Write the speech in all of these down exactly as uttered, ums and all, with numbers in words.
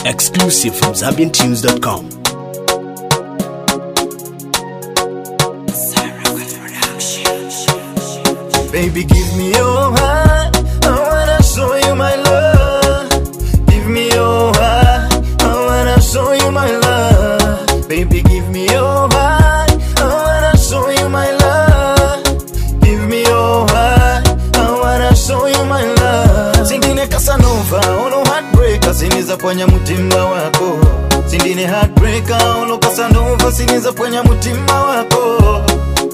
Exclusive from Zambian Tunes dot com. Baby, give me your heart, I wanna show you my love. Give me your heart, I wanna show you my love. Baby, give me your heart, I wanna show you my love. Give me your heart, I wanna show you my love. Sindine Casanova, ono heartbreaker, siniza ponya mutima wako. Sindine heartbreaker, ono Casanova, siniza ponya mutima wako.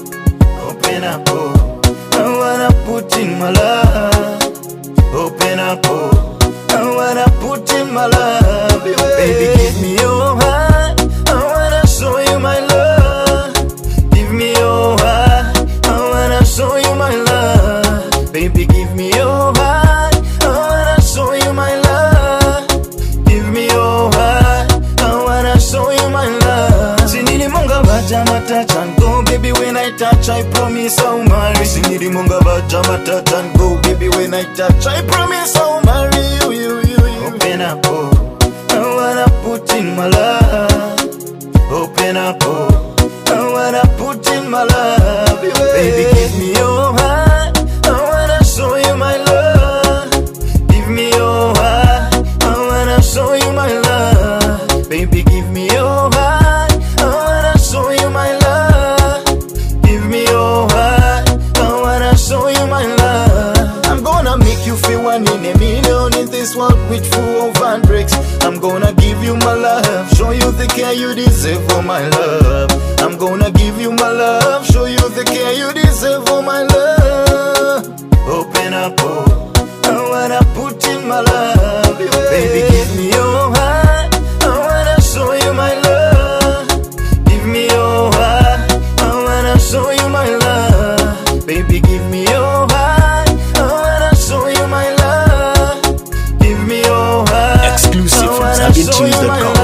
Open up, oh. I wanna put in my love. Open up, oh. I wanna put in my love. Baby, give me your heart, I wanna show you my love. Give me your heart, I wanna show you my love. Baby, give me your heart, I wanna show you my love. Give me your heart, I wanna show you my love. Sinili munga baja touch and go, baby, when I touch, I promise I'll marry. Sinili munga baja touch and go, baby, when I touch, I promise I'll marry you, you, you, you. Open up, oh, I wanna put in my love. Open up, oh, I wanna put in my love. Baby, give me your heart, I wanna show you my love. Give me your heart, I wanna show you my love. Baby, give me your heart, I wanna show you my love. Give me your heart, I wanna show you my love. I'm gonna make you feel one in a million in this world with full of heartbreaks. I'm gonna give you my love, show you the care you deserve for my love. I'm gonna give you my love, show you the care you deserve for my love. Open up, oh, I wanna put in my love. Baby, give me your heart, I wanna show you my love. Give me your heart, I wanna show you my love. Baby, give me your heart, I wanna show you my love. Give me your heart, Exclusive from Zambian Tunes dot com.